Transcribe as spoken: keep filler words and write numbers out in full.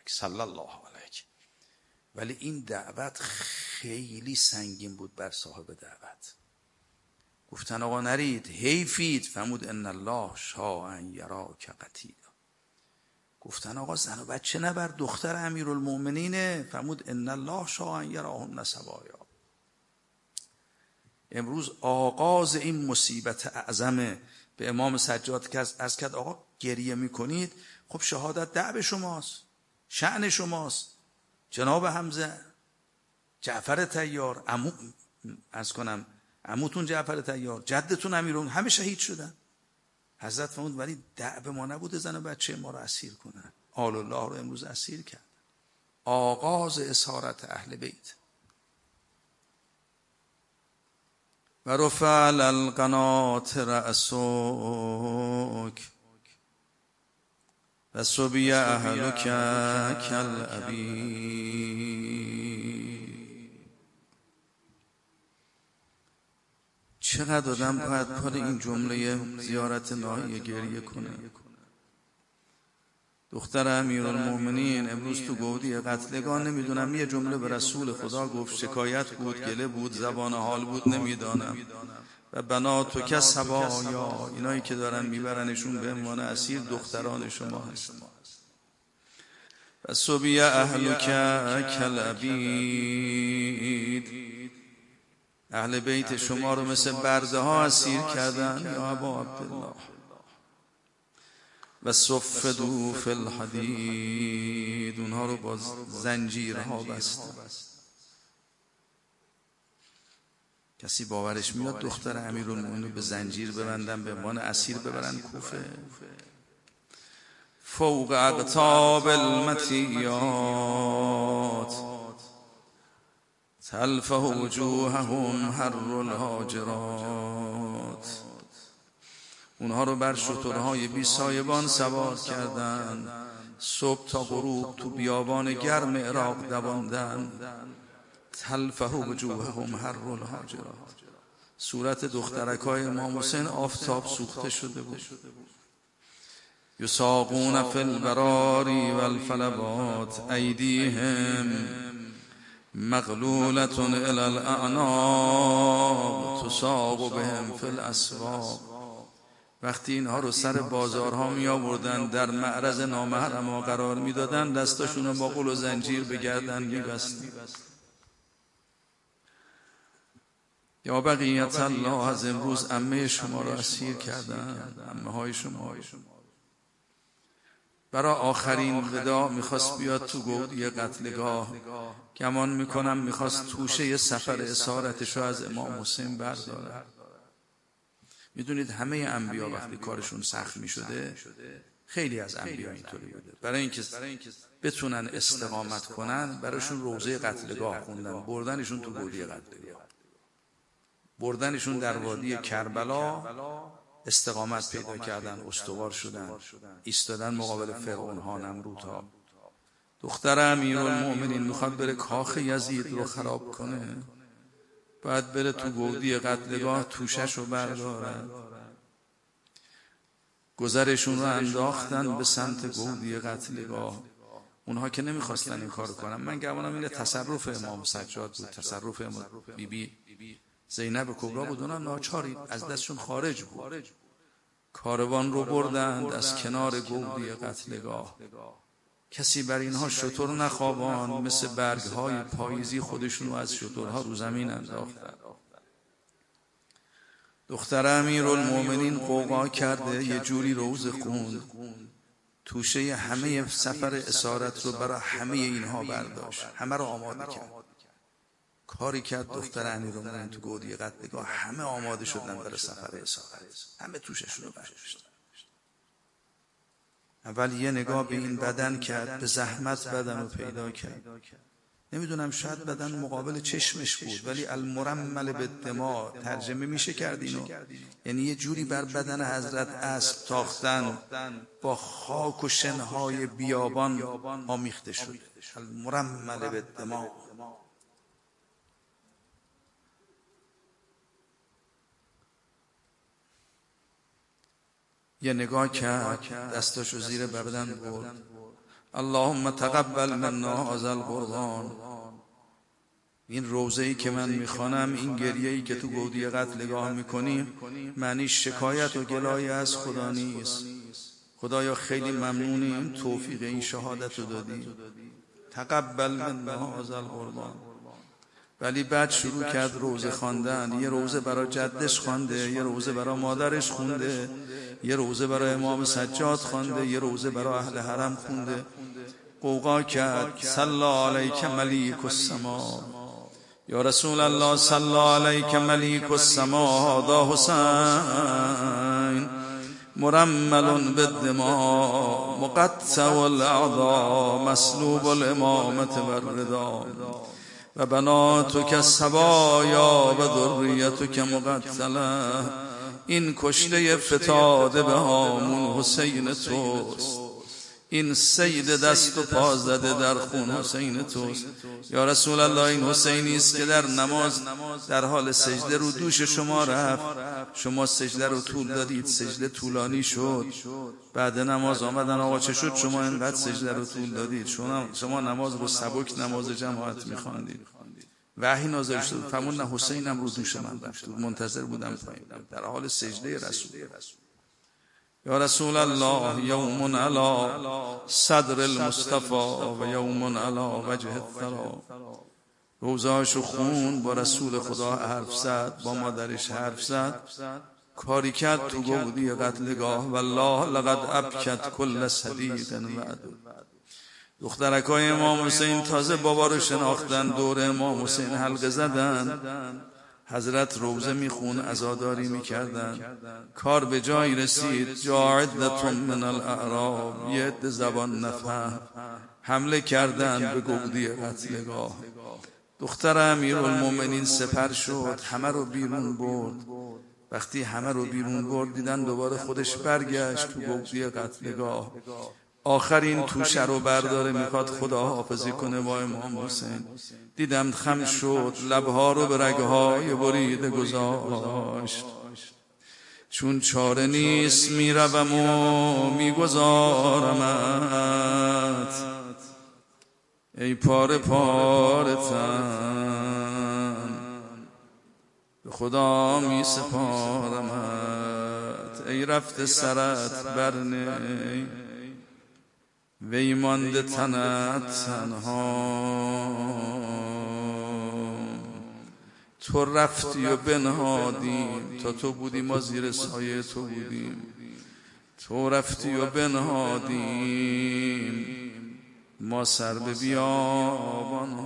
صلی الله علیک. ولی این دعوت خیلی سنگین بود بر صاحب دعوت. گفتن آقا نرید، حیفید. فرمود ان الله شاء ان یراک قتیلا. گفتن آقا زن و بچه نبر، دختر امیرالمؤمنینه. فرمود ان الله شاء ان یراهن سوایا. امروز آغاز این مصیبت اعظمه. به امام سجاد که از کرد آقا گریه میکنید، خب شهادت دعو شماست، شأن شماست. جناب حمزه، جعفر طیار، عمو از کنم عموتون جعفر طیار، جدتون امیرون، همه شهید شدن. حضرت فرمود ولی دعو ما نبوده زن و بچه ما رو اسیر کنن. آل الله رو امروز اسیر کرد. آغاز اسارت اهل بیت. و رفع القنات رأسک و صبی اهلک کالابی. چقدر آدم باید پر این جمله زیارت ناحیه گریه کنه. دختر امیرالمؤمنین امروز تو گودی قتلگان، نمیدونم یه جمله به رسول خدا گفت، شکایت بود، گله بود، زبان حال بود، نمیدانم. و بناتو که صبایا، اینایی که دارن میبرنشون به عنوان اسیر دختران شما هست. و صبی اهلک کالعبید، اهل بیت شما رو مثل برده ها اسیر کردن یا ابا عبدالله. و صفدوا فی الحدید، اونها رو با زنجیرها بستن. کسی باورش میاد دختر امیرالمومنین به زنجیر ببندن، به عنوان اسیر ببرن کوفه؟ فوق اقطاب المطیات تلفح وجوههم حر الهاجرات. اونها رو بر شترهای بی سایبان سوار کردن، صبح تا غروب تو بیابان گرم عراق دواندن. تلفح وجوههم حر الهاجرات. صورت دخترکای امام حسین آفتاب سوخته شده بود. یساقون فی البراری والفلوات ایدیهم مغلولة الی الاعناق تساق بهم فی الاسواق. وقتی اینها رو سر بازارها می آوردن، در معرض نامحرما قرار می دادن، دستاشون رو با قل و زنجیر به گردن می بستن. یا بقیت الله، از امروز عمه شما رو اسیر کردن، عمه های شما. برای آخرین وداع میخواست بیاد تو گودی قتلگاه. گمان میکنم میخواست توشه سفر اسارتشو از امام حسین برداره. میدونید همه انبیا وقتی کارشون سخت میشده، خیلی از انبیا اینطوری بوده، برای اینکه بتونن استقامت کنن براشون روضه قتلگاه خوندن، بردنشون تو گودی قتلگاه، بردنشون در وادی کربلا، استقامت پیدا کردن، استوار شدن، ایستادن مقابل فرعون ها، نمرود ها. دختر امیرالمؤمنین میخواد بره کاخ یزید رو خراب کنه، باید بره تو گودی قتلگاه توشش رو بردارن. گذرشون رو انداختن به سمت گودی قتلگاه. اونها که نمیخواستن این کار کنن. من گمانم این تصرف امام سجاد بود، تصرف بی بی زینب کبرا بود. اونها ناچاری از دستشون خارج بود. کاروان رو بردند از کنار گودی قتلگاه. کسی بر اینها شتر نخوابان، مثل برگهای پاییزی خودشون رو از شترها رو زمین انداختن. دختر امیرالمؤمنین قوقا کرده، یه جوری روز خوند، توشه همه سفر اسارت رو برای همه اینها برداشت، همه رو آماده کرد. کاری کرد دختر امیرالمؤمنین تو گودی قتلگاه، همه آماده شدن برای سفر اسارت، همه توششون رو برداشت. اول یه نگاه به این بدن کرد، به زحمت بدن رو پیدا کرد. نمیدونم شاید بدن مقابل چشمش بود، ولی المرمل بالدماء ترجمه میشه کرد اینو، یعنی یه جوری بر بدن حضرت اسب تاختن، با خاک و شنهای بیابان آمیخته شد. المرمل بالدماء. یه نگاه کرد، دستاشو زیر بدن برد. اللهم تقبل منا هذا القرآن. این روزه‌ای که من میخوانم، این گریه‌ای که تو گودی قتلگاه میکنیم، معنی شکایت و گلایه از خدا نیست. خدایا خیلی ممنونیم توفیق این شهادت رو دادی، تقبل منا هذا القرآن. ولی بعد شروع کرد روزه خواندن. یه روزه برای جدش خوانده، یه روزه برای مادرش خونده، یه روزه برای امام سجاد خوانده، یه روزه برای اهل حرم خونده. قوقا کرد صلی علیک ملیک السما، یا رسول الله صلی علیک ملیک السما، هذا حسین مرمل بالدماء مقطع الاعضاء مسلوب الامامة والرضا و بناتک الصبایا و ذریتک مقتله. این کشته فتاده به هامون حسین توست، این سید دست و پا زده در خون حسین توست. یا رسول الله این حسینی است که در نماز در حال سجده رو دوش شما رفت، شما سجده رو طول دادید، سجده طولانی شد، بعد نماز آمدن آقا چه شد شما اینقدر سجده رو طول دادید؟ شما شما نماز رو سبک نماز جماعت می‌خواندید. وحی نازل شد فرمود نه حسینم رو دوش من رفت، منتظر بودم پایین در حال سجده رسول. یا رسول الله یوم علی صدر المصطفى و یوم علی وجه الثرا. روزاشو خون، با رسول خدا حرف زد، با مادرش حرف زد، کاری کرد تو گودی قتلگاه. والله لقد ابکت کل صدیق وعد. دخترکای امام حسین تازه بابا رو شناختن، دور امام حسین حلقه زدن، حضرت روزه میخون، عزاداری میکردن. کار به جای رسید، جاعدتون من الاعراب، یه عده زبان نفهم حمله کردن به گودی قتلگاه. دختر امیرالمومنین سپر شد، همه رو بیرون برد. وقتی همه رو بیرون برد دیدن دوباره خودش برگشت تو گودی قتلگاه. آخرین توشه رو برداره میخواد خدا حافظی کنه با امام حسین. دیدم خم شد، لبها رو به رگهای بریده گذاشت. چون چاره نیست میروم و میگذارمت، ای پاره پاره تن به خدا میسپارمت. ای رفت سرت برنی وی مانده تنت تنها، تو رفتی و بنهادیم، تا تو بودی ما زیر سایه تو بودیم، تو رفتی و بنهادیم ما سر به بیابان.